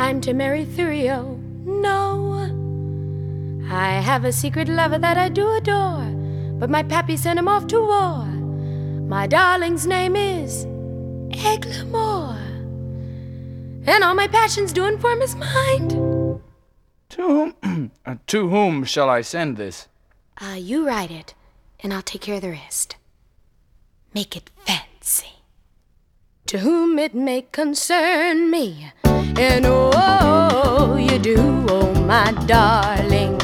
I'm to marry Thurio. No, I have a secret lover that I do adore, but my pappy sent him off to war. My darling's name is Eglamour, and all my passions do inform his mind. To whom shall I send this? You write it, and I'll take care of the rest. Make it fancy. To whom it may concern me, and oh, you do, oh my darling.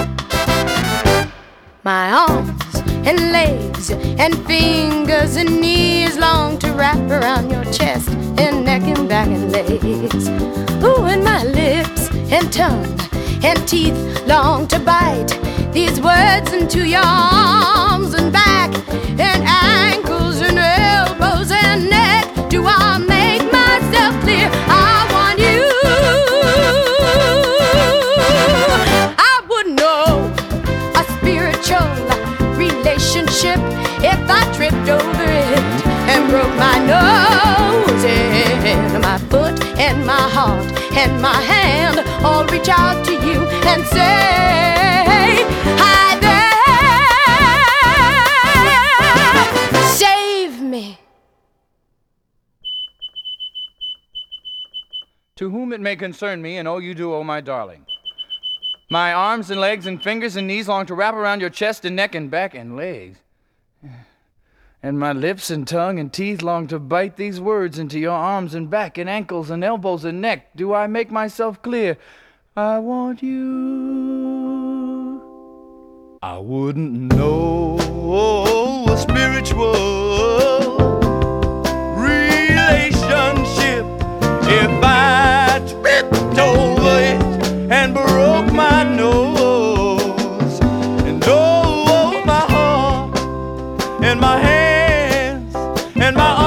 My arms and legs and fingers and knees long to wrap around your chest and neck and back and legs. Ooh, and my lips and tongue and teeth long to bite these words into your arms and back and ankles and elbows and neck. Do I make myself clear? I want you. I would know a spiritual relationship if I tripped over it and broke my nose. And my foot and my heart and my hand all reach out to you and say, hi there, save me. To whom it may concern me, and oh, you do, oh my darling. My arms and legs and fingers and knees long to wrap around your chest and neck and back and legs. And my lips and tongue and teeth long to bite these words into your arms and back and ankles and elbows and neck. Do I make myself clear? I want you. I wouldn't know a spiritual relationship if I tripped over it and broke my nose. And oh, my heart and my hands and my